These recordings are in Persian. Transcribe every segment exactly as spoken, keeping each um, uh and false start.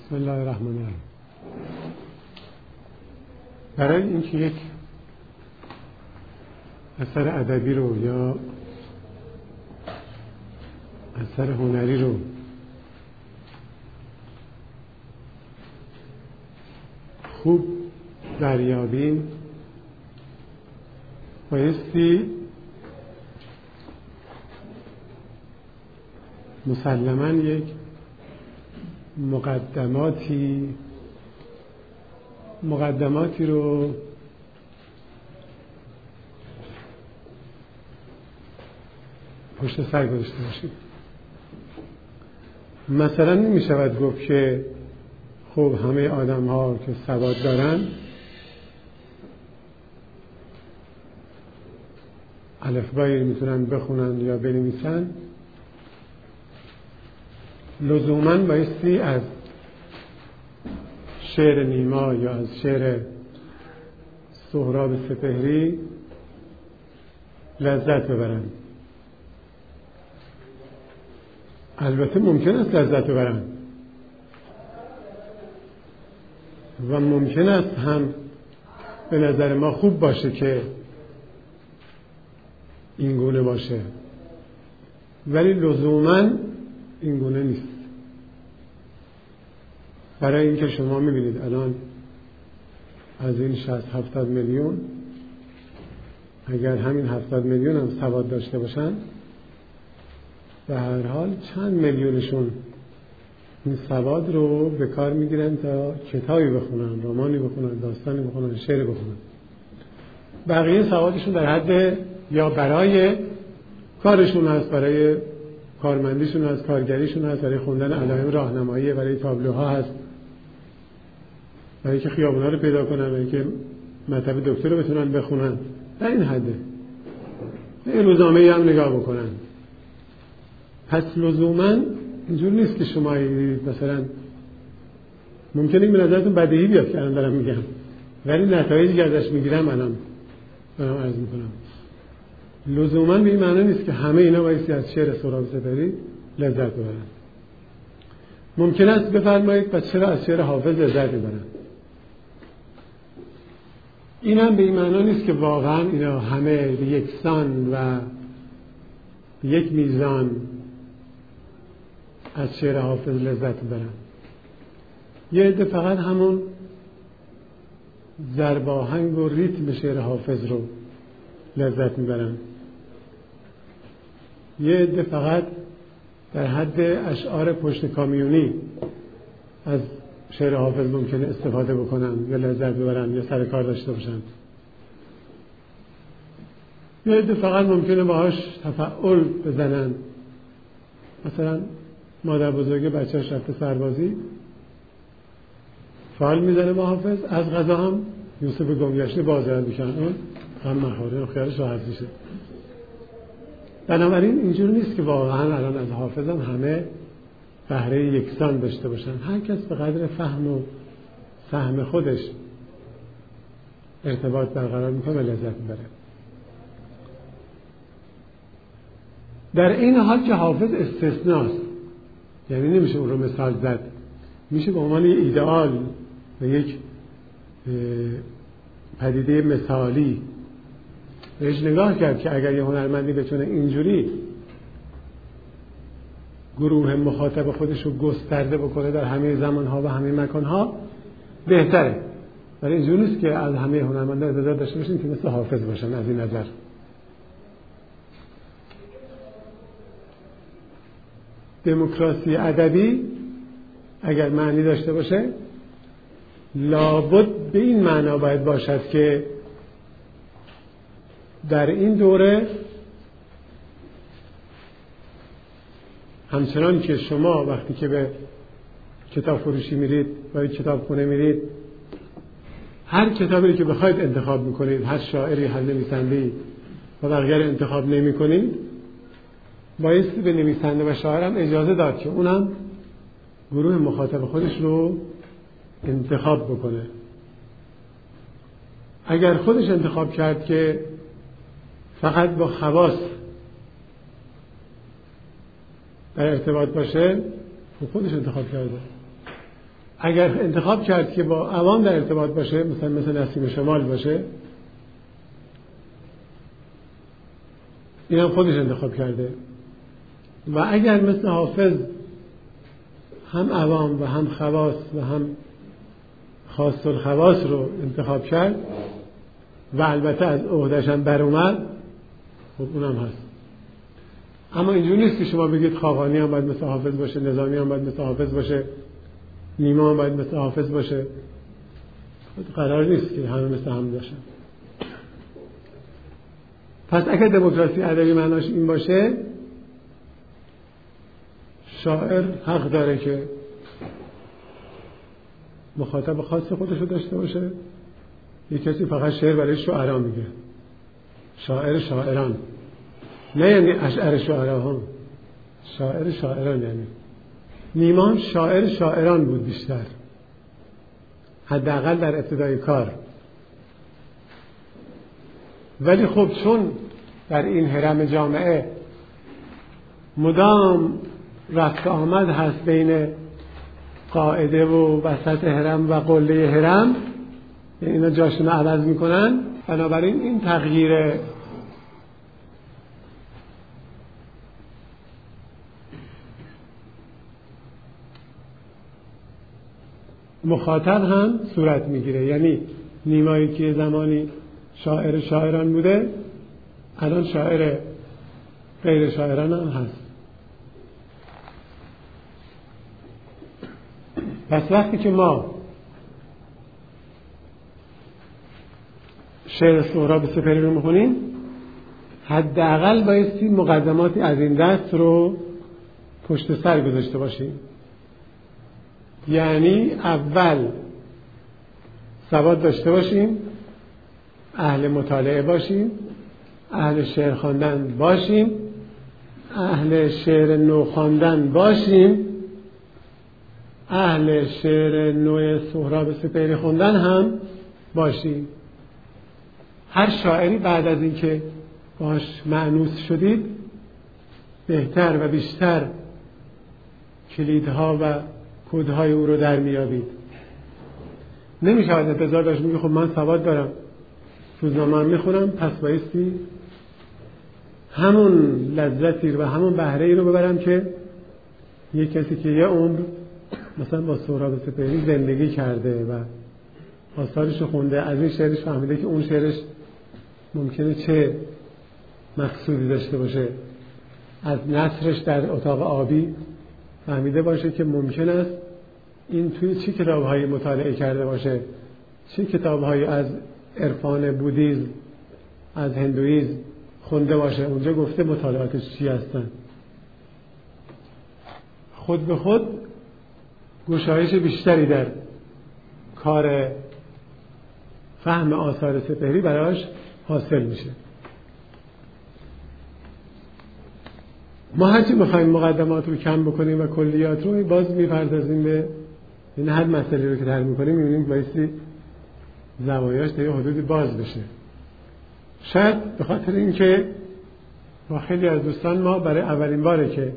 بسم الله الرحمن الرحیم. برای اینکه یک اثر ادبی رو یا اثر هنری رو خوب دریابیم بایستی مسلماً یک مقدماتی مقدماتی رو پشت سر گذاشته باشیم. مثلا نمی شود گفت که خب همه آدم ها که سواد دارن الفبایی میتونن بخونن یا بنویسن، لزوماً بایستی از شعر نیما یا از شعر سهراب سپهری لذت ببرن. البته ممکن است لذت ببرن و ممکن است هم به نظر ما خوب باشه که این گونه باشه، ولی لزوماً این گونه نیست. برای اینکه شما میبینید الان از این شصت هفتاد میلیون اگر همین هفتاد میلیون هم سواد داشته باشن، به هر حال چند میلیونشون این سواد رو به کار میگیرن تا کتابی بخونن، رمانی بخونن، داستانی بخونن، شعر بخونن. بقیه سوادشون در حد یا برای کارشون هست، برای کارمندیشون هست، کارگریشون هست، برای خوندن علائم راهنمایی، برای تابلوها هست، برای که خیابونا رو پیدا کنن، برای که مطب دکتر رو بتونن بخونن. در این حده. یه روزنامه‌ای هم نگاه بکنن. پس لزوماً اینجور نیست که شما مثلا ممکنه به نظرتون بدیهی بیاد که الان دارم میگم، ولی نتایجی که ازش میگیرم الان دارم عرض میکنم. لزوماً به این معنی نیست که همه اینا بایستی از شعر سهراب سپهری لذت ببرن. ممکن است بفرمایید پس چرا از شعر حافظ لذت ببرن؟ این هم به این معنی نیست که واقعاً اینا همه به یکسان و به یک میزان از شعر حافظ لذت ببرن. یه عده فقط همون ضرباهنگ و ریتم شعر حافظ رو لذت میبرن. یه عده فقط در حد اشعار پشت کامیونی از شعر حافظ ممکنه استفاده بکنن یا لذت ببرن یا سر کار داشته باشن. یه عده فقط ممکنه باهاش تفاعل بزنن. مثلا مادر بزرگ بچه‌اش رفته سربازی، فعال میزنه با حافظ، از غذا هم یوسف گمگشته بازرد میکن، اون هم مخوره و خیالش راحت میشه. بنابراین اینجور نیست که واقعا الان از حافظ هم همه بهره یکسان داشته باشن. هر کس به قدر فهم و فهم خودش ارتباط برقرار میکنه و لذت میبره. در این حال که حافظ استثناست، یعنی نمیشه اون رو مثال زد، میشه به عنوان یک ایدئال و یک پدیده مثالی بهش نگاه کرد که اگر یه هنرمندی بتونه اینجوری گروه مخاطب خودش رو گسترده بکنه در همه زمانها و همه مکانها بهتره. ولی اینجوری نیست که از همه هنرمندان انتظار داشته باشیم که مثل حافظ باشن. از این نظر دموکراسی ادبی اگر معنی داشته باشه لابد به این معنا باید باشد که در این دوره همچنان که شما وقتی که به کتاب فروشی میرید و کتاب خونه میرید هر کتابی که بخواید انتخاب میکنید، هر شاعری، هر نویسنده‌ای و بقیه انتخاب نمی کنید، بایستی به نویسنده و شاعرم اجازه داد که اونم گروه مخاطب خودش رو انتخاب بکنه. اگر خودش انتخاب کرد که فقط با خواص در ارتباط باشه، خودش انتخاب کرده. اگر انتخاب کرد که با عوام در ارتباط باشه، مثلا مثل نسیم شمال باشه، این هم خودش انتخاب کرده. و اگر مثل حافظ هم عوام و هم خواص و هم خاص الخواص رو انتخاب کرد و البته از عهده‌ش هم بر اومد، خب اونم هست. اما اینجوری نیست که شما بگید خاقانی هم باید مثل حافظ باشه، نظامی هم باید مثل حافظ باشه، نیما هم باید مثل حافظ باشه. قرار نیست که همه مثل هم باشن. پس اگر دموکراسی ادبی معناش این باشه، شاعر حق داره که مخاطب خاص خودش رو داشته باشه. یک کسی فقط شعر برای شاعران میگه، شاعر شاعران، نه یعنی اشعار شاعران، شاعر شاعران. یعنی نیما شاعر شاعران بود بیشتر، حداقل در ابتدای کار. ولی خب چون در این هرم جامعه مدام رفت آمد هست بین قاعده و وسط هرم و قله هرم، یعنی اینا جاشون عوض میکنن، بنابراین این تغییر مخاطب هم صورت میگیره. یعنی نیمایی که زمانی شاعر شاعران بوده، الان شاعر غیر شاعران هم هست. پس وقتی که ما شعر سهراب سپهری رو میخونیم، حداقل بایستی مقدماتی از این دست رو پشت سر گذاشته باشیم. یعنی اول سواد داشته باشیم، اهل مطالعه باشیم، اهل شعر خواندن باشیم، اهل شعر نو خواندن باشیم، اهل شعر نو سهراب سپهری خوندن هم باشیم. هر شاعری بعد از اینکه باش مأنوس شدید، بهتر و بیشتر کلیدها و کدهای او رو در میابید. نمیشه انتظار داشت میگه خب من سواد دارم، روزنامه میخونم، پس بایستی همون لذتی و همون بهره ای رو ببرم که یک کسی که یه عمر مثلا با سهراب سپهری زندگی کرده و آثارش رو خونده، از این شعرش فهمیده که اون شعرش ممکنه چه مقصودی داشته باشه، از نثرش در اتاق آبی فهمیده باشه که ممکن است این توی چی کتاب‌هایی مطالعه کرده باشه، چی کتاب‌هایی از عرفان بودیسم، از هندویسم خونده باشه، اونجا گفته مطالعاتش چی هستن. خود به خود گشایش بیشتری در کار فهم آثار سپهری براش حاصل میشه. ما هرچی بخوایم مقدمات رو کم بکنیم و کلیات رو باز میپردازیم به این هر مسئله رو که طرح میکنیم، میبینیم بایستی زوایاش تا یه حدودی باز بشه. شاید به خاطر اینکه با خیلی از دوستان ما برای اولین باره که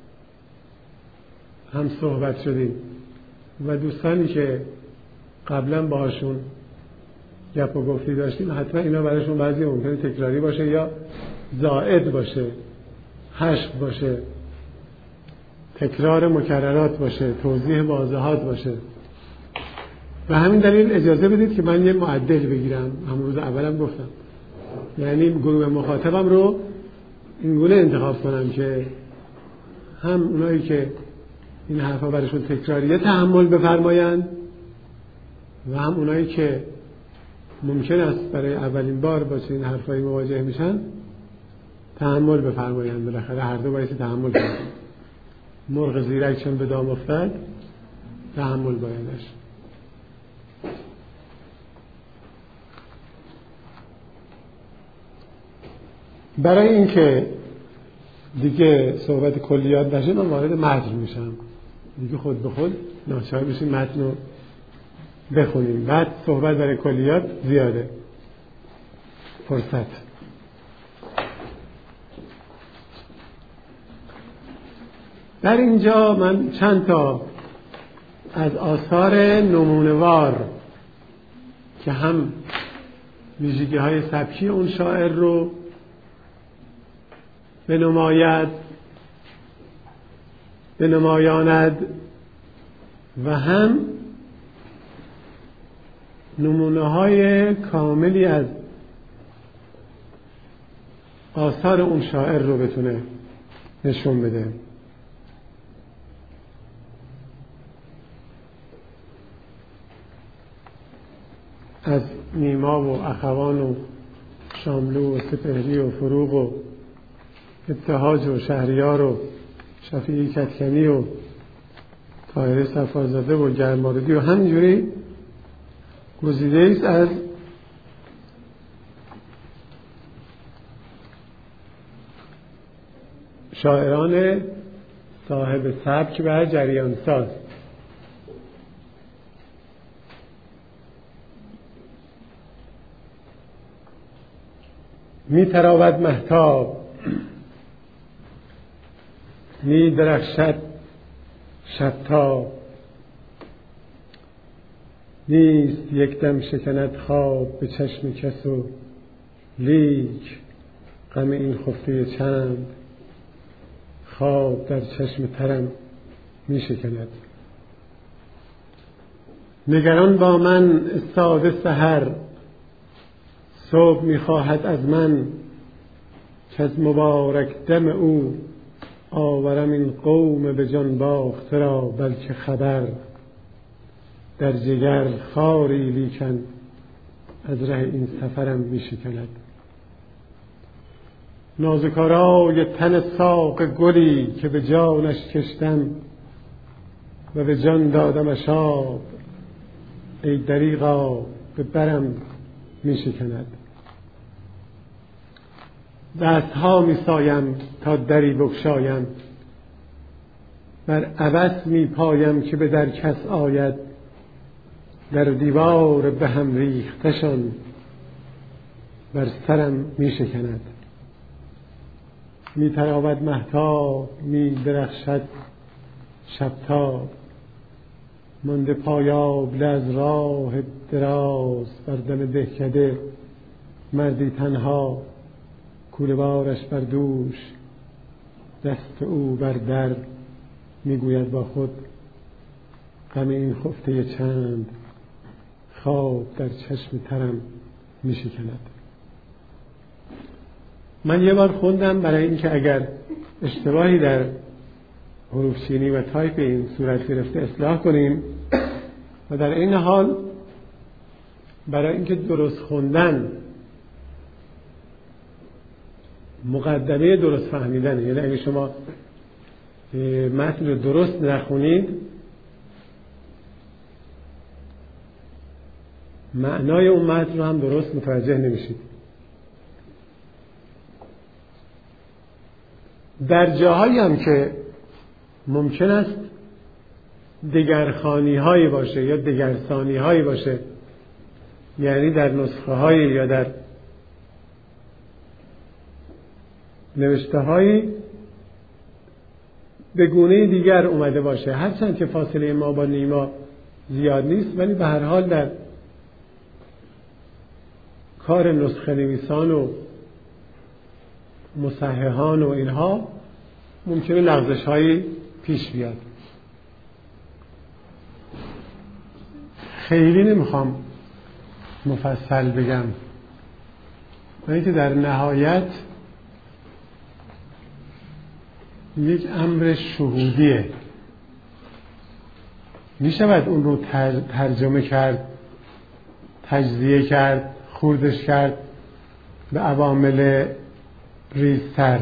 هم صحبت شدیم و دوستانی که قبلا باهاشون گپ و گفتی داشتیم، حتما اینا برایشون بعضی ممکنه تکراری باشه یا زائد باشه، حشو باشه، تکرار مکررات باشه، توضیح واضحات باشه. و همین دلیل اجازه بدید که من یه معدل بگیرم. همون روز اولم گفتم، یعنی گروه مخاطبم رو اینگونه انتخاب کنم که هم اونایی که این حرفا براشون تکراریه تحمل بفرمایند و هم اونایی که ممکن است برای اولین بار با چنین حرفایی مواجه میشن تحمل بفرمایند. بالاخره هر دو باید تحمل کنند. مرغ زیرک چون به دام افتاد تحمل بایدش. برای اینکه دیگه صحبت کلیات نشه، من وارد متن میشم. دیگه خود به خود ناچار بشیم متن رو بخونیم. بعد صحبت برای کلیات زیاده فرصت. در اینجا من چند تا از آثار نمونه‌وار که هم ویژگی‌های سبکی اون شاعر رو بنماید بنمایاند و هم نمونه‌های کاملی از آثار اون شاعر رو بتونه نشون بده. از نیما و اخوان و شاملو و سپهری و فروغ و ابتهاج و شهریار و شفیعی کدکنی و طاهره صفازاده و گرماردی و همینجوری گزیده ایست از شاعران صاحب سبک و جریان ساز. می تراود مهتاب، می درخشد شبتاب، نیست یک دم شکند خواب به چشم کس و لیک غم این خفته چند خواب در چشم ترم می شکند. نگران با من استاده سحر، صبح می خواهد از من که از مبارک دم او آورم این قوم به جان باخته را بلکه خبر. در جگر خاری لیکن از ره این سفرم می شکند. نازکارای تن ساق گلی که به جانش کشتم و به جان دادمش آب، ای دریغا به برم می شکند. دستها می سایم تا دری بگشایم، بر عبث می پایم که به در کس آید. در دیوار به هم ریختشان بر سرم می شکند. می تراود مهتاب، می درخشد شبتاب، مانده پایاب از راه دراز بر دم دهکده. مردی تنها کوله بارش بر دوش، دست او بر در میگوید با خود غم این خفته چند خواب در چشم ترم میشکند. من یه بار خوندم برای اینکه اگر اشتباهی در حروف چینی و تایپ این صورت گرفته اصلاح کنیم و در این حال برای اینکه درست خوندن مقدمه درست فهمیدن، یعنی اگه شما متن رو درست نخونید معنای اون متن رو هم درست متوجه نمیشید. در جاهایی هم که ممکن است دگرخوانی هایی باشه یا دگرسانی هایی باشه، یعنی در نسخه هایی یا در نوشته هایی به گونه دیگر اومده باشه، هرچند که فاصله ما با نیما زیاد نیست، ولی به هر حال در کار نسخه نویسان و مصححان و اینها ممکنه لغزش هایی پیش بیاد. خیلی نمیخوام مفصل بگم، ولی که در نهایت یک امر شهودیه. می شود اون رو ترجمه کرد، تجزیه کرد، خوردش کرد به عوامل ریزتر،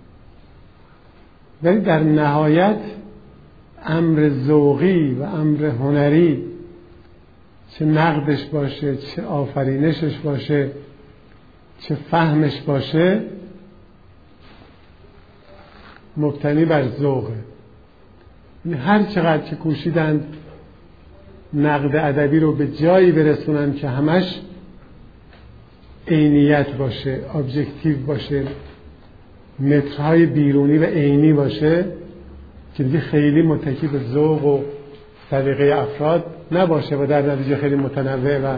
ولی در نهایت امر ذوقی و امر هنری، چه نقدش باشه، چه آفرینشش باشه، چه فهمش باشه، مبتنی بر ذوقه. هر چقدر که کوشیدند نقد ادبی رو به جایی برسونن که همش عینیت باشه، ابجکتیو باشه، مترهای بیرونی و عینی باشه، که دیگه خیلی متکی به ذوق و سلیقه افراد نباشه و در نتیجه خیلی متنوع و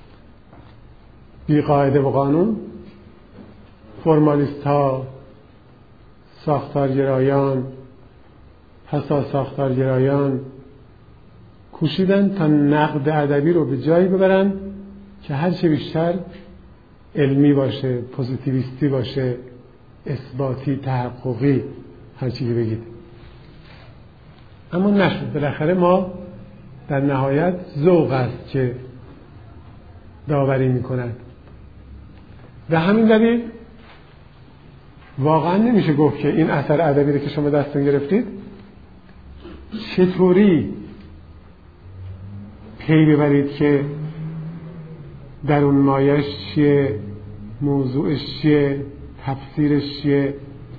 بی قاعده و قانون، فرمالیست ها، ساختارگرایان، حساس ساختارگرایان کوشیدن تا نقد ادبی رو به جایی ببرن که هر چه بیشتر علمی باشه، پوزیتیویستی باشه، اثباتی، تحققی، هر چی که بگید. اما نشد. بالاخره ما در نهایت ذوق است که داوری میکند. به همین دلیل واقعا نمیشه گفت که این اثر ادبی رو که شما دستتون گرفتید چطوری پی ببرید که در اون مایش چیه، موضوعش چیه، تفسیرش چیه.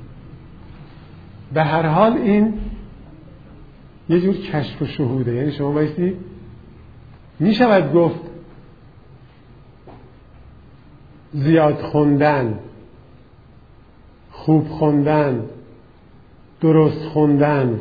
به هر حال این یه جور کشف و شهوده. یعنی شما بایستی میشود گفت زیاد خوندن، خوب خوندن، درست خوندن،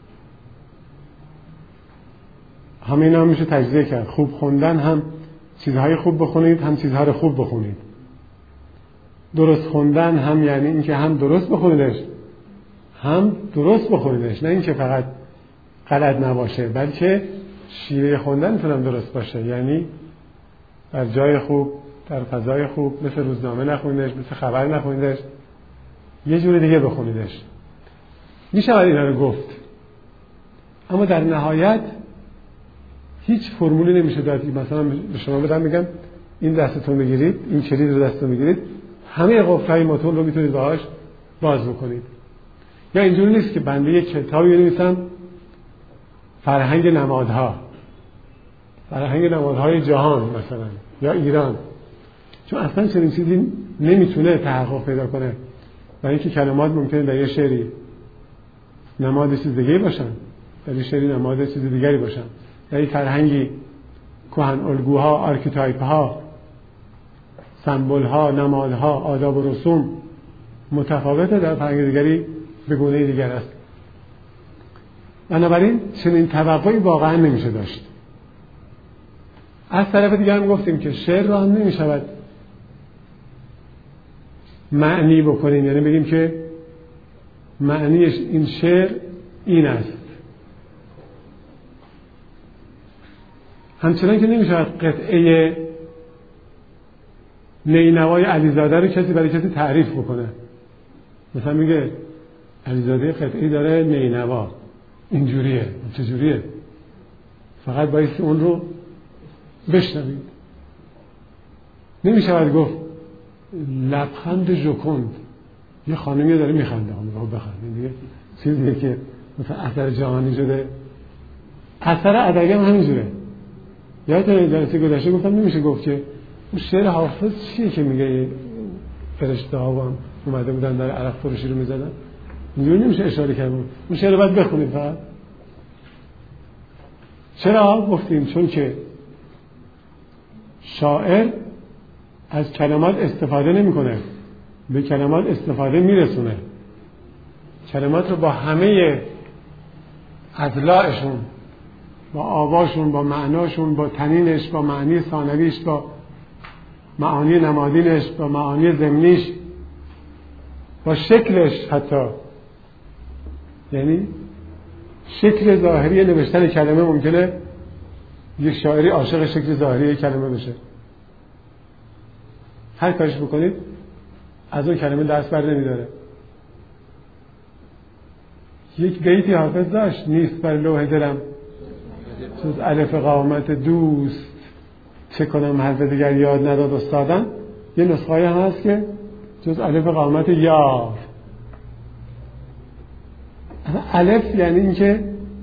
همه اینا میشه تجزیه کرد. خوب خوندن هم چیزهای خوب بخونید، هم چیزهای خوب بخونید. درست خوندن هم یعنی اینکه هم درست بخونیدش هم درست بخونیدش، نه اینکه فقط غلط نباشه، بلکه شیوه خوندن میتونم درست باشه. یعنی در جای خوب، در فضای خوب، مثل روزنامه نخونیدش، مثل خبر نخونیدش، یه جور دیگه بخونیدش. میشه اینا رو گفت، اما در نهایت هیچ فرمولی نمیشه داد. مثلا به شما بدم میگم این دستتون بگیرید، این کلید رو دستتون بگیرید، همه قفل‌های موتور رو میتونید باهاش باز بکنید. یا اینجوری نیست که بنده یک کتابی بنویسم فرهنگ نمادها، فرهنگ نمادهای جهان مثلا یا ایران، چون اصلا چنین چیزی نمیتونه تحقق پیدا کنه. برای اینکه کلمات ممکنه در یه شعری نماد چیز دیگری باشن، در یه شعری نماد چیز دیگری باشن. در یک فرهنگی کهن الگوها، آرکیتایپ ها، سمبل ها، نمادها، آداب و رسوم متفاوته، در فرهنگ دیگری به گونه دیگر است. بنابراین چنین توقعی واقعا نمیشه داشت. از طرف دیگر هم گفتیم که شعر را هم نمیشود معنی بکنیم، یعنی بگیم که معنیش این شعر این است. همچنان که نمیشود قطعه نینوای علیزاده رو کسی برای کسی تعریف بکنه. مثلا میگه علیزاده قطعی داره نینوا اینجوریه، چجوریه؟ فقط بایستی اون رو بشنوید. نمیشود گفت لبخند ژوکند یه خانمی داره میخنده، اون رو بخند، دیگه چیزیه که مثلا اثر جهانی شده. اثر ادبی هم همینجوره. یادتونه جلسه گذشته گفتم نمیشه گفت که اون شعر حافظ چیه که میگه فرشته ها هم اومده بودن در عرق فروشی رو میزدن، اینجوری نمیشه اشاره کرد. اون شعر رو باید بخونید فقط. چرا گفتیم؟ چون که شاعر از کلمات استفاده نمیکنه، به کلمات استفاده میرسونه. کلمات رو با همه اضلاعشون، با آواشون، با معناشون، با تنینش، با معنی ثانویش، با معانی نمادینش، با معانی ضمنیش، با شکلش حتی. یعنی شکل ظاهری نوشتن کلمه ممکنه یک شاعری عاشق شکل ظاهری کلمه بشه. هر کارش بکنید از اون کلمه دست بر نمیداره. یک بیتی حافظ داشت: نیست بر لوح دلم جز الف قامت دوست، چه کنم حرف دیگر یاد نداد استادم. یه نسخه‌ای هم هست که جز الف قامت یار. الف یعنی این که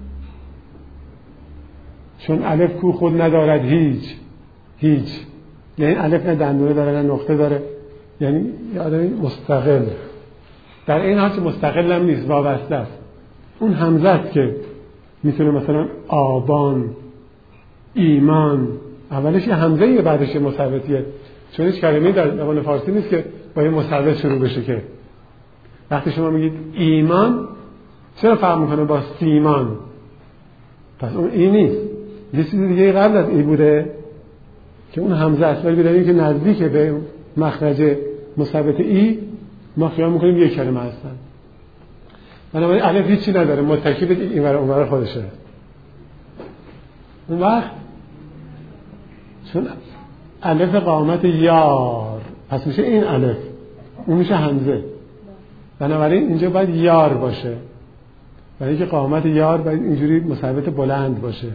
چون الف کو خود ندارد هیچ هیچ، یعنی الف نه دندونه داره نه نقطه داره، یعنی یه آدمی مستقل. در این حال که مستقل هم نیست، وابسته است. اون همزه است که میتونه مثلا آبان، ایمان، اولش یه همزه بعدش یه مثبتیه، چون هیچ کلمه‌ای در زبان فارسی نیست که با یه مثبت شروع بشه. که وقتی شما میگید ایمان چرا فرق میکنه با سیمان؟ پس اون ای نیست، یه چیز دیگه قبل از ای بوده که اون همزه است، ولی بدونید که نزدیک به مخرج مثبت ای ما خیال میکنیم یک کلمه هستن. بنابراین الف هیچی نداره، متکی به این ور اون ور خودشه. اون وقت چون الف قامت یار، پس میشه این الف، اون میشه همزه. بنابراین اینجا باید یار باشه، برای اینکه قامت یار باید اینجوری مثبت بلند باشه.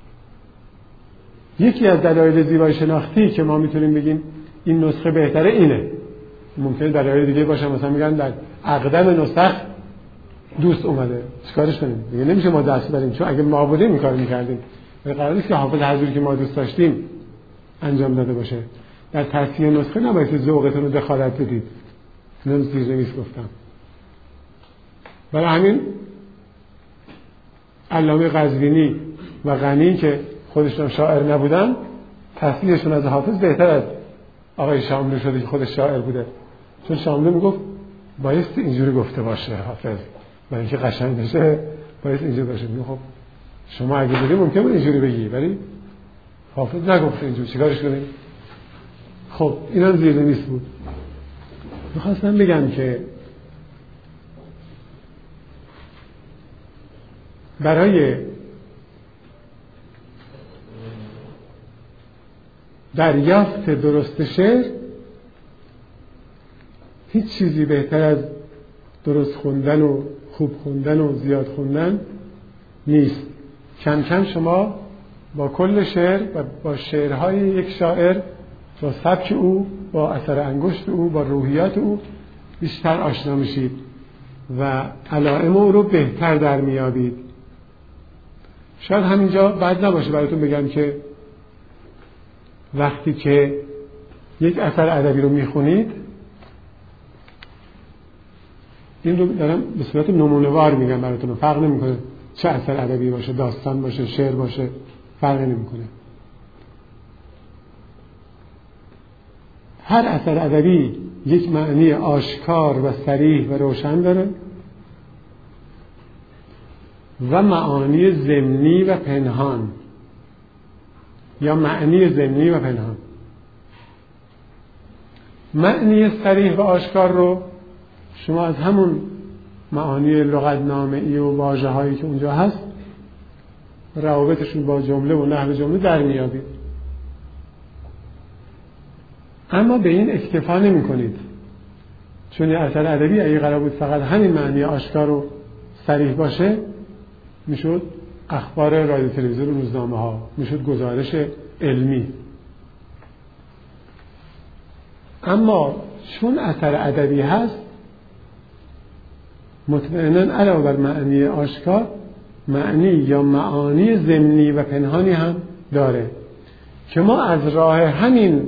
یکی از دلایل زیبایی شناختی که ما میتونیم بگیم این نسخه بهتره اینه. ممکنه دلایل دیگه باشه، مثلا میگن در اقدم نسخ دوست اومده، چیکارش کنیم؟ دیگه نمیشه ما دست بریم، چون اگه ما بودیم این کارو میکردیم. ولی قرار نیست که حافظ هر جوری که ما دوست داشتیم انجام داده باشه. در تصحیح نسخه نباید ذوقتون رو دخالت بدید. اینم زیرنویس گفتم. برای همین علامه قزوینی و غنی که خودشون شاعر نبودن، تصحیحشون از حافظ بهتر از آقای شاملو شده که خودش شاعر بوده. چون شاملو میگفت بایست اینجوری گفته باشه حافظ، برای اینکه قشنگ بشه بایست اینجوری باشه. خب شما اگه بودی ممکنه بود اینجوری بگی، ولی حافظ نگفته اینجوری، چیکارش کنیم؟ خب اینم زیرنویس بود. میخواستم بگم که برای دریافت درست شعر هیچ چیزی بهتر از درست خوندن و خوب خوندن و زیاد خوندن نیست. کم کم شما با کل شعر و با شعرهای یک شاعر، با سبک او، با اثر انگشت او، با روحیات او بیشتر آشنا میشید و علائم او رو بهتر در میابید. شاید همینجا بد نباشه براتون بگم که وقتی که یک اثر ادبی رو میخونید، این رو دارم به صورت نمونه‌وار میگم براتون، فرق نمیکنه چه اثر ادبی باشه، داستان باشه، شعر باشه، فرق نمیکنه. هر اثر ادبی یک معنی آشکار و صریح و روشن داره و معانی ضمنی و پنهان، یا معنی ضمنی و پنهان. معنی صریح و آشکار رو شما از همون معانی لغتنامه‌ای و واژه‌هایی که اونجا هست، روابطشون با جمله و نحو جمله در میابید. اما به این اکتفا نمی کنید، چون اثر ادبی اگه قرار بود فقط همین معنی آشکار و صریح باشه، میشد اخبار رادیو تلویزیون و روزنامه ها، میشد گزارش علمی. اما چون اثر ادبی هست، مطمئناً علاوه بر معنی آشکار، معنی یا معانی ضمنی و پنهانی هم داره که ما از راه همین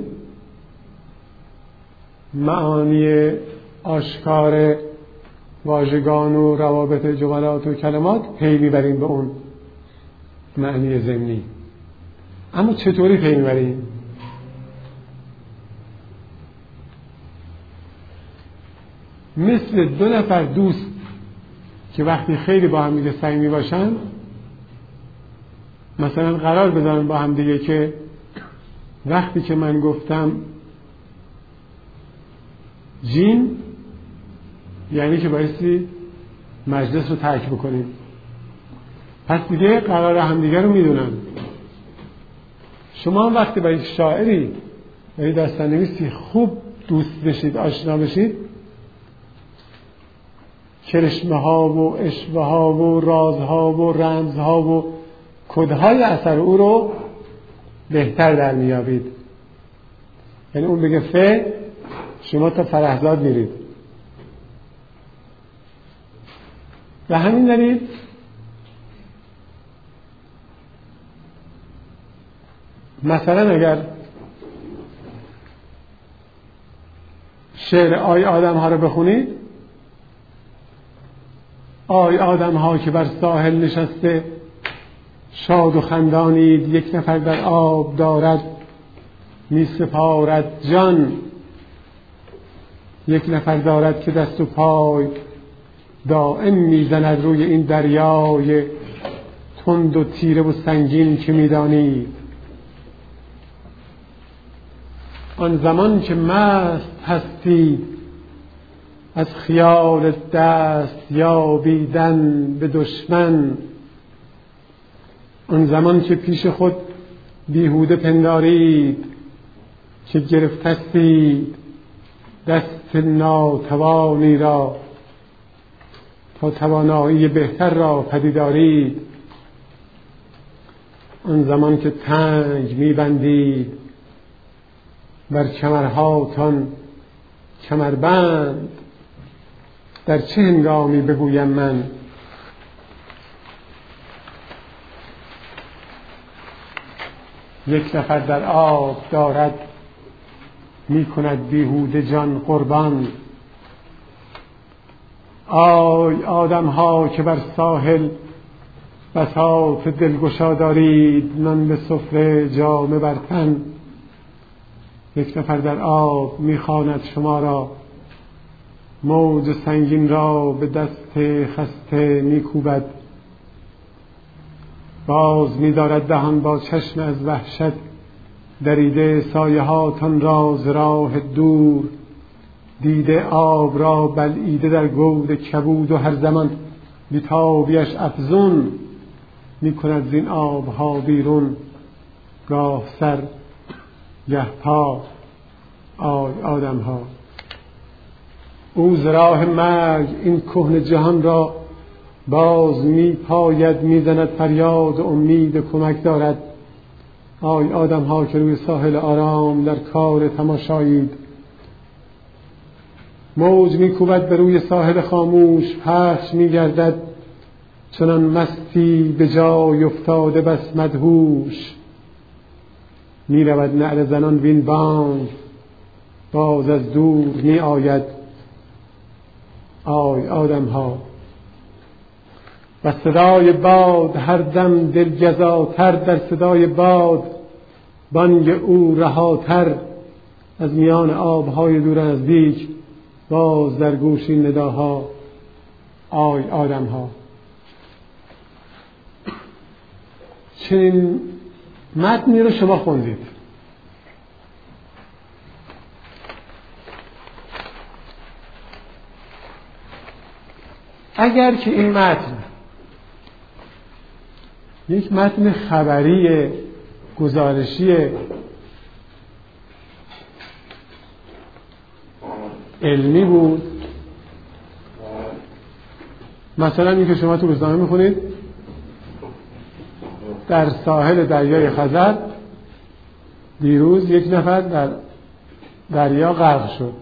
معانی آشکار واژگان و روابط جملات و کلمات پی میبریم به اون معنی ضمنی. اما چطوری پی میبریم؟ مثل دو نفر دوست که وقتی خیلی با هم دیگه صمیمی باشن، مثلا قرار بذارن با هم دیگه که وقتی که من گفتم جیم، یعنی که بایستی مجلس رو ترک بکنیم. پس دیگه قرار همدیگه رو میدونن. شما هم وقتی با یک شاعری با یک داستان‌نویسی خوب دوست بشید، آشنا بشید، کرشمه ها و اشوه ها و رازها و رمزها و کدهای اثر او رو بهتر در میابید. یعنی اون بگه ف، شما تا فرهزاد میرید. و همین دلیل مثلا اگر شعر آی آدم ها رو بخونید، آی آدم ها که بر ساحل نشسته شاد و خندانید، یک نفر در آب دارد می سپارد جان، یک نفر دارد که دست و پای دائم میزند روی این دریای تند و تیره و سنگین که میدانید. آن زمان که مست هستید از خیال دست یابیدن به دشمن، آن زمان که پیش خود بیهوده پندارید که گرفتستید دست ناتوانی را تا توانایی بهتر را پدیدارید. آن زمان که تنگ میبندید بر کمرهاتان کمربند، در چه هنگامی بگویم من یک نفر در آب دارد می کند بیهوده جان قربان. آی آدم ها که بر ساحل بساط دلگشا دارید، نان به سفره جامه بر تن. یک نفر در آب می خواند شما را، موج سنگین را به دست خسته می کوبد. باز می دارد دهان با چشم از وحشت دریده سایه هاتان را ز راه دور، دیده آب را بلعیده در گود کبود و هر زمان بیتابیش افزون می کند زین آبها بیرون، گاه سر گه پا. آی آدم ها، او ز راه مرگ این کهنه جهان را باز می پاید، می زند فریاد و امید کمک دارد. آی آدم ها که روی ساحل آرام در کار تماشایید، موج می کوبد به روی ساحل خاموش، پخش می گردد چنان مستی به جای افتاده بس مدهوش. می رود نعره زنان وین بانگ باز از دور می آید. آی آدم ها، و صدای باد هر دم دلگزاتر، در صدای باد بانگ او رهاتر، از میان آبهای دور نزدیک باز در گوش این نداها. آی آدم ها، چنین متنی رو شما خوندید. اگر که این متن یک متن خبری گزارشی علمی بود، مثلا این که شما تو روزنامه میخونید در ساحل دریای خزر دیروز یک نفر در دریا غرق شد،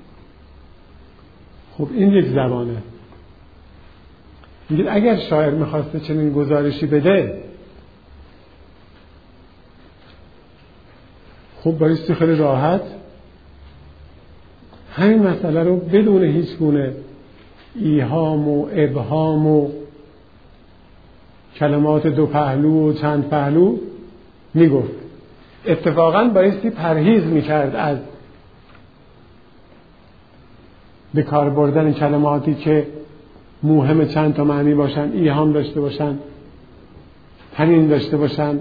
خب این یک زبانه. میگه اگر شاعر میخواسته چنین گزارشی بده، خب بایستی خیلی راحت همین مسئله رو بدون هیچ گونه ایهام و ابهام و کلمات دو پهلو و چند پهلو میگفت. اتفاقاً بایستی پرهیز میکرد از به کار بردن کلماتی که موهم چند تا معنی باشن، ایهام داشته باشن، طنین داشته باشن.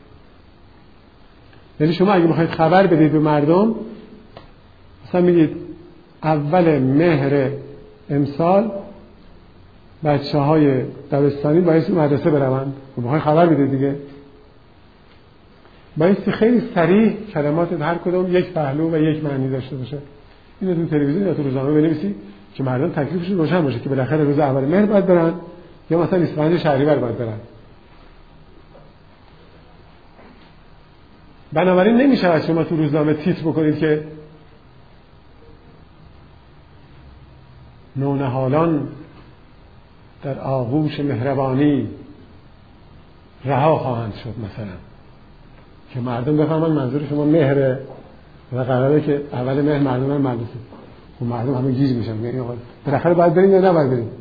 یعنی شما اگه میخواید خبر بدید به مردم، مثلا میگید اول مهر امسال بچه های دبستانی بایستی مدرسه بروند، میخواید خبر بدید دیگه، بایستی خیلی صریح کلمات هر کدوم یک پهلو و یک معنی داشته باشه. اینو تو تلویزیون یا تو روزنامه بنویسی که مردم تکلیفشون روشن باشه که بالاخره روز اول مهر باید برن یا مثلا اسفند شهریور باید برن. بنابراین نمیشه شما تو روزنامه تیتر بکنید که نونهالان در آغوش مهربانی رها خواهند شد، مثلا که مردم بفهمن منظور شما مهره و قراره که اول مهر مردم هم مدرسه. و مردم همه گیج میشن، میگن آقا بالاخره باید بریم یا نباید بریم.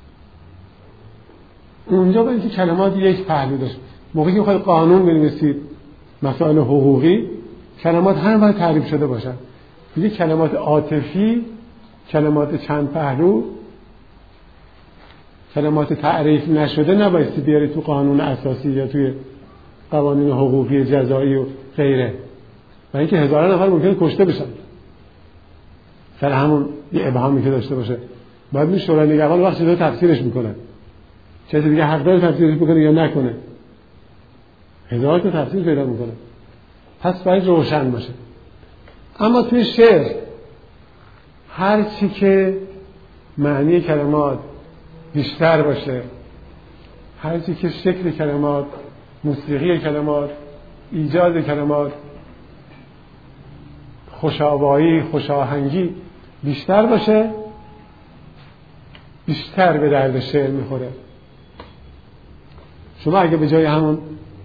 اونجا باید که کلمات یک پهلو داشت. موقعی که میخواید قانون بنویسید، مسائل حقوقی، کلمات هم باید تعریف شده باشن. دیگه کلمات عاطفی، کلمات چند پهلو، کلمات تعریف نشده نبایستی بیاری تو قانون اساسی یا توی قوانین حقوقی جزایی و غیره، و اینکه هزاران نفر ممکنه کشته بشن سر همون یه ابهامی که داشته باشه. باید می شورای نگهبان وقت چطور تفسیرش میکنه، کسی دیگه حق داره تفسیرش بکنه یا نکنه، هزار تا تفسیر پیدا میکنه. پس باید روشن باشه. اما توی شعر هر چی که معنی کلمات بیشتر باشه، هر چی که شکل کلمات، موسیقی کلمات، ایجاد کلمات، خوشآوایی، خوشاهنگی بیشتر باشه، بیشتر به درد شعر میخوره. شما اگه به جای همون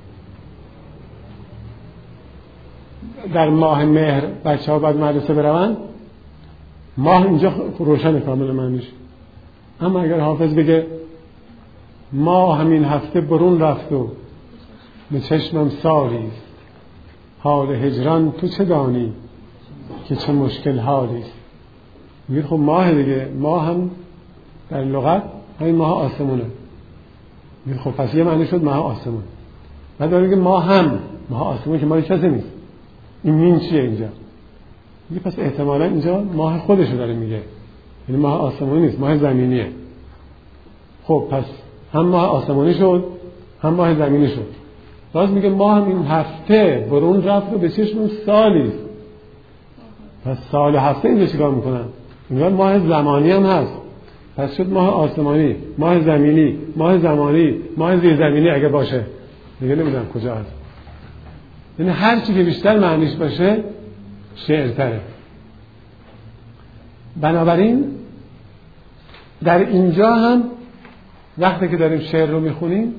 در ماه مهر بچه ها باید مدرسه بروند، ماه اینجا روشن کامل معنیش، اما اگر حافظ بگه ما همین هفته برون رفت و به چشمم سالیست، حال هجران تو چه دانی که چه مشکل حالیست. میگه خب ماه دیگه، ماه هم در لغت همین ماه آسمونه. میگه خب پس یه معنی شد ماه آسمون. بعد داره میگه ما هم ماه آسمون که مال کسی نیست، این مین چیه اینجا؟ میگه پس احتمالا اینجا ماه خودشو داره میگه، یعنی ماه آسمونی نیست، ماه زمینیه. خب پس هم ماه آسمانی شد هم ماه زمینی شد. باز میگه ماه هم این هفته برون رفت و به چشم سالی. پس سال هفته اینجا چیکار میکنن؟ اینجا ماه زمانی هم هست، پس شد ماه آسمانی، ماه زمینی، ماه زمانی، ماه زیرزمینی اگه باشه، دیگه نمیدونم کجا هست. یعنی هر چی که بیشتر معنیش باشه شعرتره. بنابراین در اینجا هم وقتی که داریم شعر رو میخونیم،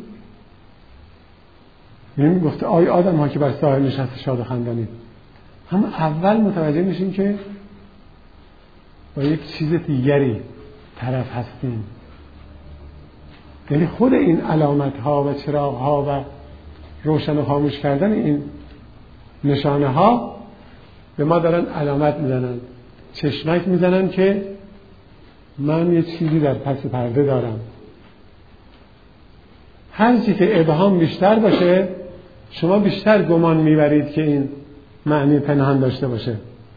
میگیم گفته آی آدم ها که بر ساحل نشسته شاد و خندانید، هم اول متوجه میشین که با یک چیز دیگری طرف هستیم. یعنی خود این علامت ها و چراغ ها و روشن و خاموش کردن این نشانه ها به ما دارن علامت میزنن، چشمک میزنن که من یه چیزی در پس پرده دارم. هر چی که ابهام بیشتر باشه شما بیشتر گمان میبرید که این معنی پنهان داشته باشه.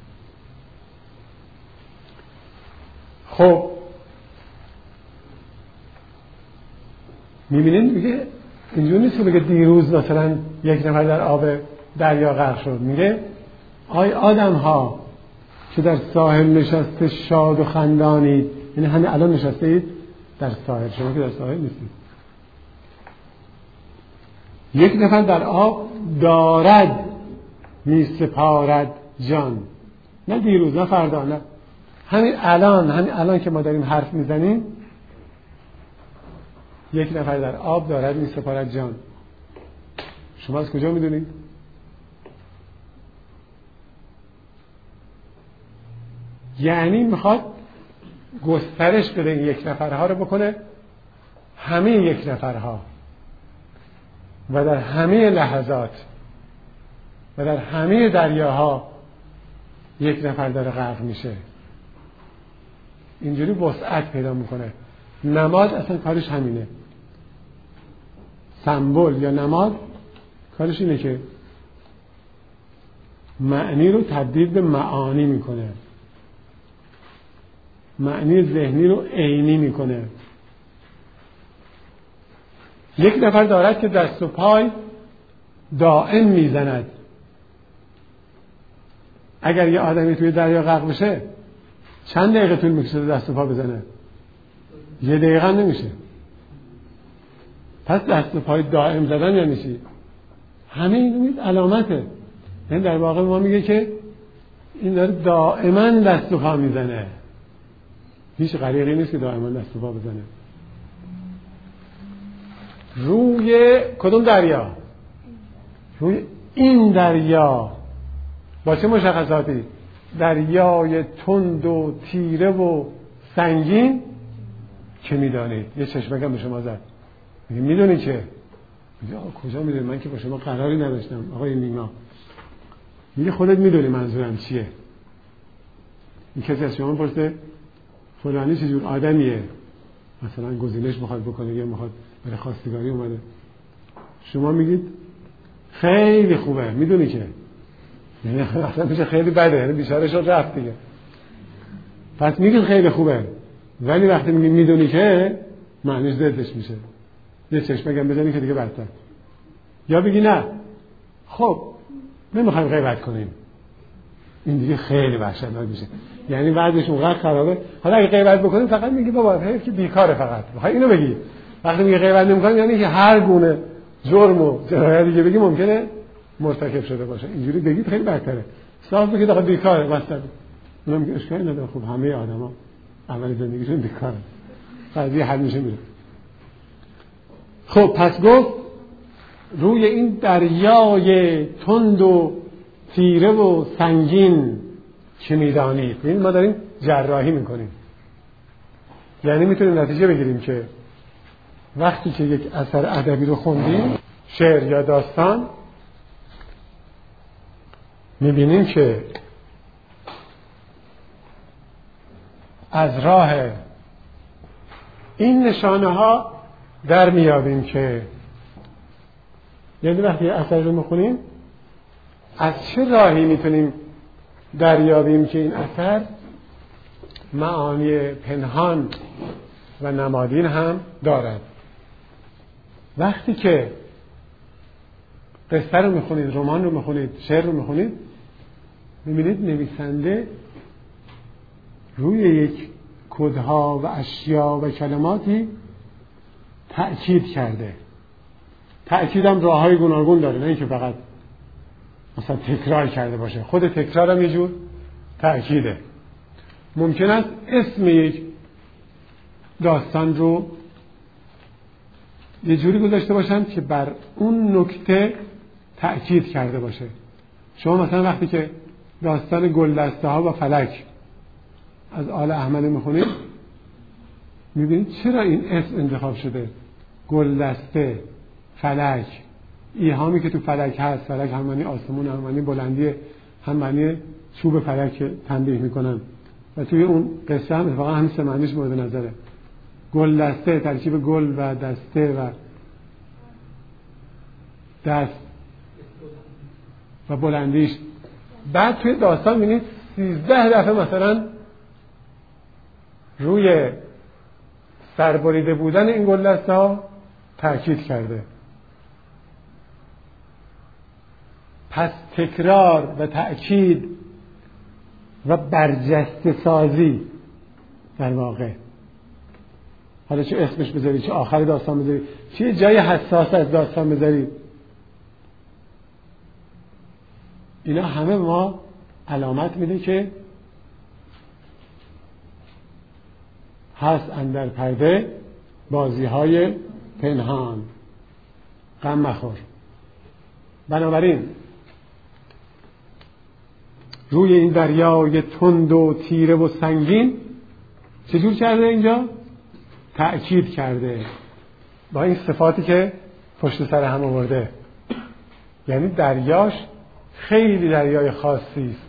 خب میبینید میگه اینجور نیست که بگه دیروز مثلا یک نفر در آب دریا غرق شد، میگه آی آدم ها که در ساحل نشسته شاد و خندانید، یعنی همه الان نشسته اید در ساحل، شما که در ساحل نیستید. یک نفر در آب دارد می سپارد جان، نه دیروز نه فردا، نه همین الان، همین الان که ما داریم حرف میزنیم یک نفر در آب دارد می سپارد جان. شما از کجا میدونید؟ یعنی میخواد گسترش بده این یک نفرها رو بکنه همه یک نفرها و در همه لحظات و در همه دریاها یک نفر داره غرق میشه. اینجوری وسعت پیدا میکنه. نماد اصلا کارش همینه. سمبل یا نماد کارش اینه که معنی رو تبدیل به معانی میکنه، معنی ذهنی رو عینی میکنه. یک نفر دارد که دست و پای دائم میزند. اگر یه آدمی توی دریا غرق بشه چند دقیقه طول میکشه دست و پا بزنه؟ یه دقیقه نمیشه. پس دست و پای دائم زدن یعنی چی؟ همه این علامته. یعنی در واقع ما میگه که این داره دائما دست و پا میزنه. هیچ غریقی نیست که دائما دست و پا بزنه. روی کدوم دریا؟ روی این دریا. با چه مشخصاتی؟ دریای تند و تیره و سنگین که میدانید. یه چشمکم به شما زد. میگه میدونی چه؟ میگه کجا میدونی؟ من که با شما قراری نداشتم آقای نیما. میگه خودت میدونی منظورم چیه. این کسی از شما پرسه فلانی چجور آدمیه؟ مثلا گزینش میخواد بکنه یا میخواد برای خواستگاری اومده، شما میگید خیلی خوبه، میدونی که یعنی اصلا میشه خیلی بده، یعنی بیچاره شد رفت دیگه. پس میگید خیلی خوبه، ولی وقتی میگید میدونی که معنیش ضدش میشه، یه چشم بگم بزنی که دیگه بدتر. یا بگی نه خب نمیخوایم غیبت کنیم، این دیگه خیلی وحشتناک میشه، یعنی بعدش اونقدر خرابه. حالا اگه غیبت بکنیم فقط میگی بابا حیف که بیکاره، فقط میخوای اینو بگی. وقتی میگی غیبت نمیکنیم یعنی که هر گونه جرم و جنایت دیگه بگی ممکنه مرتکب شده باشه. اینجوری بگید خیلی بهتره. صاف بگید آقا بیکاره واسه اونم میگه اشکالی نداره، خب همه آدما اول زندگیشون بیکاره، قضیه حل میشه میره. خب پس گفت روی این دریای تند و تیره و سنگین که میدانید. این ما داریم جراحی میکنیم، یعنی میتونیم نتیجه بگیریم که وقتی که یک اثر ادبی رو خوندیم، شعر یا داستان، میبینیم که از راه این نشانه ها در میابیم که، یعنی وقتی اثر رو میخونیم از چه راهی میتونیم دریابیم که این اثر معانی پنهان و نمادین هم دارد. وقتی که قصه رو میخونید، رمان رو میخونید، شعر رو میخونید، میبینید نویسنده روی یک کدها و اشیا و کلماتی تأکید کرده. تأکید هم راه های گوناگون داره، نه اینکه فقط مثلا تکرار کرده باشه. خود تکرار هم یه جور تأکیده. ممکن است اسم یک داستان رو یه جوری گذاشته باشن که بر اون نکته تأکید کرده باشه. شما مثلا وقتی که داستان گلدسته ها و فلک از آل احمد میخونید، میبینید چرا این اسم انتخاب شده، گلدسته، فلک، ایهامی که تو فلک هست، فلک هم معنی آسمون، هم معنی بلندی، هم معنی چوب فلک تنبیه میکنن و توی اون قصه هم اتفاقا هم سه معنیش مورد نظره. گلدسته ترکیب گل و دسته و دست و بلندیش. بعد توی داستان میبینید سیزده دفعه مثلا روی سربریده بودن این گلدسته ها تأکید کرده. پس تکرار و تأکید و برجسته سازی در واقع، حالا چه اسمش بذاری، چه آخر داستان بذاری، چه جای حساس از داستان بذاری، اینا همه ما علامت میده که هست اندر پرده بازی های پنهان. غم مخور. بنابراین روی این دریای تند و تیره و سنگین چجور کرده؟ اینجا تأکید کرده با این صفاتی که پشت سر هم آورده. یعنی دریاش خیلی دریای خاصی است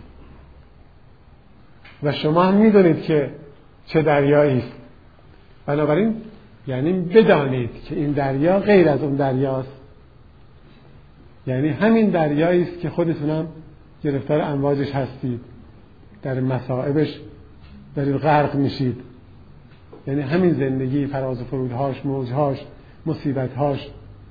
و شما هم میدونید که چه دریایی است. بنابراین یعنی بدانید که این دریا غیر از اون دریاست، یعنی همین دریایی است که خودتونم گرفتار امواجش هستید، در مصائبش دارید غرق میشید. یعنی همین زندگی، فراز و فرودهاش، موجهاش، مصیبتهاش.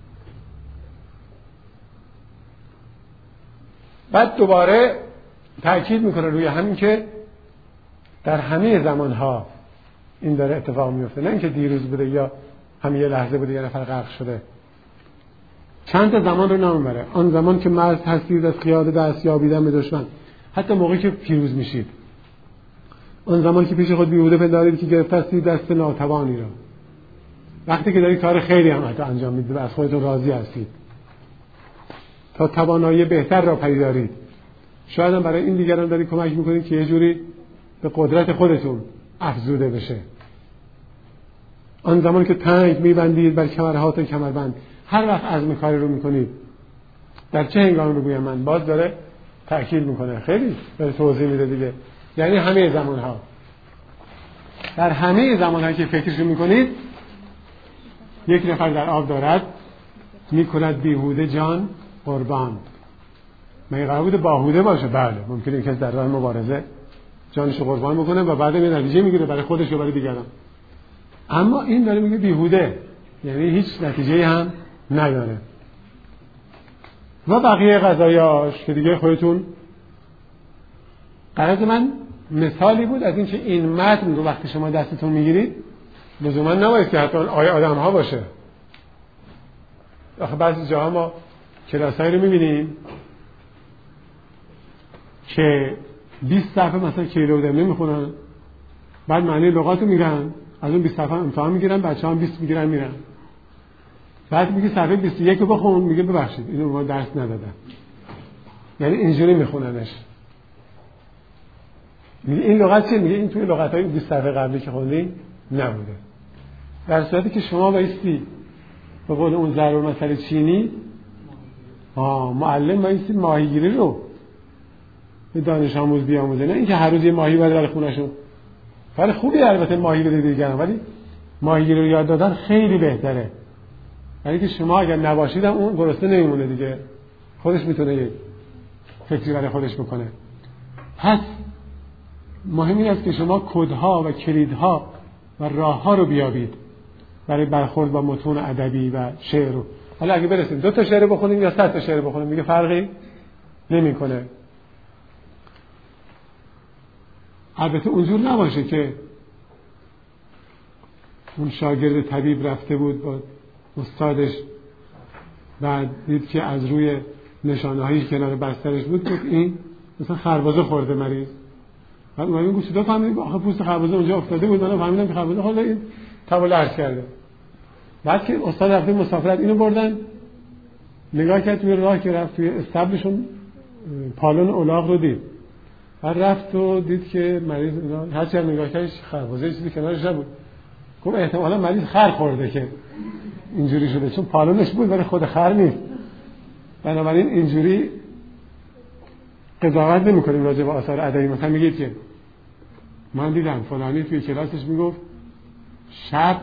بعد دوباره تأکید میکنه روی همین که در همه زمانها این داره اتفاق میفته، نه اینکه دیروز بوده یا همین یه لحظه بوده یه نفر غرق شده. چند تا زمان رو نام بره. آن زمان که مرز هستید از خیال دست یابیدن به دشمن، حتی موقعی که پیروز میشید. آن زمان که پیش خود بیهوده پندارید که گرفته هستید دست ناتوانی را. وقتی که دارید کار خیلی هم حتی انجام میدید و از خودتون راضی هستید تا توانایی بهتر را پدیدارید. شاید هم برای این دیگران دارید کمک میکنید که یه جوری به قدرت خودتون افزوده بشه. آن زمان که تنگ میبندید بر کمرهاتون کمربند. هر وقت عزم کاری رو میکنید، در چه هنگامی بگویم من؟ باز داره تأکید میکنه، خیلی داره توضیح میده دیگه. یعنی همه زمانها، در همه زمانهایی که فکرشو میکنید یک نفر در آب دارد میکند بیهوده جان قربان. مگه قرار بوده باهوده باشه؟ بله، ممکنه کسی در راه مبارزه جانشو قربان بکنه و بعد یه نتیجه میگیره برای خودش و برای دیگران. اما این داره میگه بیهوده، یعنی هیچ نتیجه هم نداره. و بقیه قضایاش که دیگه خودتون. غرض من مثالی بود از این که این متن رو وقتی شما دستتون میگیرید لزوما نباید که حتی آیه آدم ها باشه. آخه بعضی جاها ما کلاسایی رو میبینیم که بیست صفحه مثلا کلیله بودن نمیخونن، بعد معنی لغات رو میگن، از اون بیست صفحه امتحان میگیرن، بچه هم بیست میگیرن میرن. بعد میگه صفحه بیست و یک رو بخون، میگه ببخشید اینو ما درس ندادن. یعنی اینجوری میخوننش. میگه این لغت چیه؟ میگه این توی لغت‌های بیست صفحه قبلی که خوندین نبوده. در صورتی که شما بایستی به قول اون ضرور مسئله چینی ها معلم بایستی ماهیگیری رو به دانش آموز بیاموزه، نه اینکه هر روز یه ماهی بره برای خونه‌شون. ولی خوبی البته ماهی بده دیگران، ولی ماهیگیری رو یاد دادن خیلی بهتره. ولی که شما اگر نباشید هم اون گرسنه نمیمونه دیگه، خودش میتونه یک فکری برای خودش بکنه. پس مهم این است که شما کدها و کلیدها و راهها رو بیابید برای برخورد با متون ادبی و شعر رو. حالا اگه برسیم دو تا شعر بخونیم یا صد تا شعر بخونیم دیگه فرقی نمیکنه. البته اونجور نباشه که اون شاگرد طبیب رفته بود با استادش، بعد دید که از روی نشانه‌هایی کنار بسترش بود گفت این مثلا خربزه خورده مریض. بعد اومدیم گوش داد فهمیدیم آخه پوست خربزه اونجا افتاده بود، من فهمیدم که خربزه خورده، این تابو لرز کرده. بعد که استاد رفته مسافرت اینو بردن نگاه کرد توی راه که رفت توی استبلشون پالون الاغ رو دید. بعد رفت و دید که مریض اینا هر چقدر نگاه کرد خربزه چیزی کنارش نبود. گفت احتمالاً مریض خر خورده که اینجوری شده، چون پالونش بود ولی خود خر نیست. بنابراین اینجوری قضاوت نمی‌کنیم راجع به آثار ادبی. مثلا میگید که من دیدم فلانی توی کلاسش میگفت شب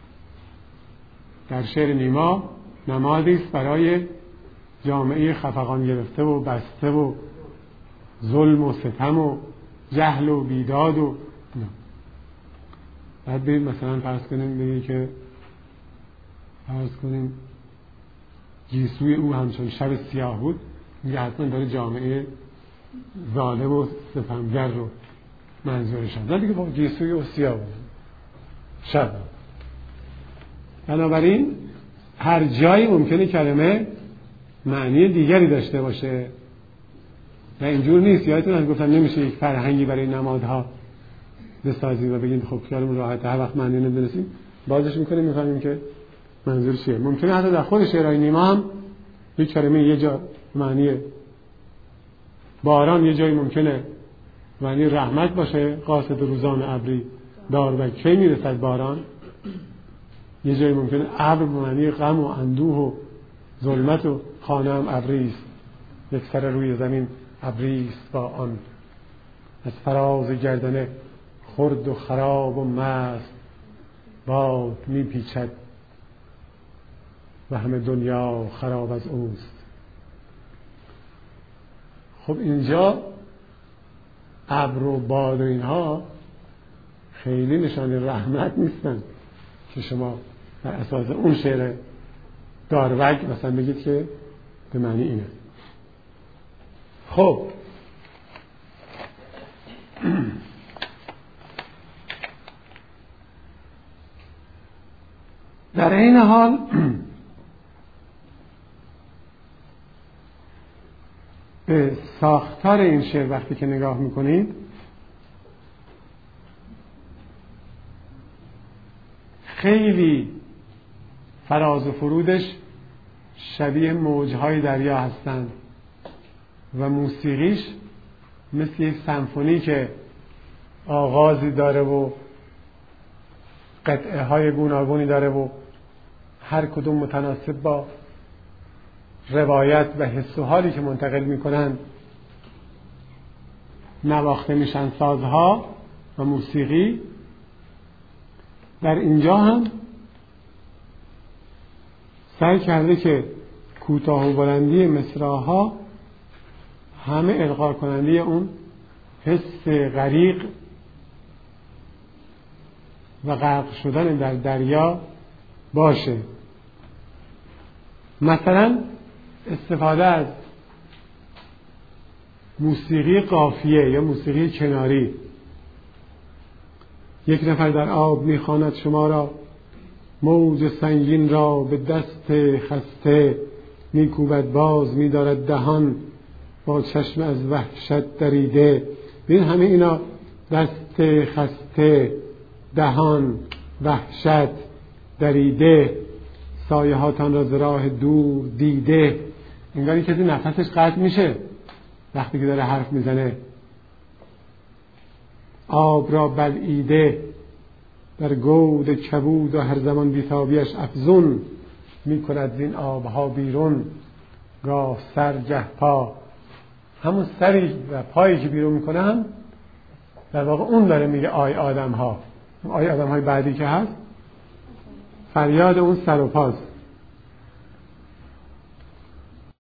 در شعر نیما نمادی است برای جامعه خفقان گرفته و بسته و ظلم و ستم و جهل و بیداد و نه. بعد برید مثلا فرض کنیم بگید که فرض کنیم گیسوی او همچون شب سیاه بود، میگه حتما داره جامعه ظالم و ستمگر رو منظورش هست. نه دیگه با گیسوی او سیاه بود شب. بنابراین هر جایی ممکنه کلمه معنی دیگری داشته باشه و اینجور نیست. یادتون هم گفتم نمیشه یک فرهنگی برای نمادها بسازیم و بگیم خب خیالمون راحته هر وقت معنی نمیدونستیم بازش میکنیم میفهمیم که منظور چیه. ممکنه حتی در خود شعرهای نیما هم یک کلمه یه جا معنی باران، یه جایی ممکنه معنی رحمت باشه، قاصد روزان ابری دار و کی میرسد باران. یه جایی ممکنه ابر معنی غم و اندوه و ظلمت و خانه هم ابری است، یک سر روی زمین ابری است با آن از فراز گردنه خرد و خراب و مست باد میپیچد و همه دنیا خراب از اوست. خب اینجا ابر و باد و اینها خیلی نشان رحمت نیستن که شما بر اساس اون شعر داروگ مثلا بگید که به معنی اینه. خب در این حال به ساختار این شعر وقتی که نگاه میکنید خیلی فراز و فرودش شبیه موجهای دریا هستند و موسیقیش مثل یک سمفونی که آغازی داره و قطعه های گوناگونی داره و هر کدوم متناسب با روایت و حس و حالی که منتقل میکنن نواخته میشن سازها و موسیقی. در اینجا هم سعی کرده که کوتاه و بلندی مصرع‌ها همه القا کننده اون حس غریق و غرق شدن در دریا باشه. مثلا استفاده از موسیقی قافیه یا موسیقی کناری. یک نفر در آب میخواند شما را، موج سنگین را به دست خسته، میکوبد باز میدارد دهان، با چشم از وحشت دریده. ببین همه اینا، دست خسته، دهان، وحشت، دریده، سایه هاتان را ز راه دور دیده. انگاری کسی نفسش قطع میشه وقتی که داره حرف میزنه. آب را بلعیده، در گود کبود و هر زمان بیتابیش افزون، میکند زین آبها بیرون، گاه سر گه پا. همون سری و پایی که بیرون میکنه هم در واقع اون داره میگه آی آدم ها. آی آدم های بعدی که هست فریاد اون سر و پاست.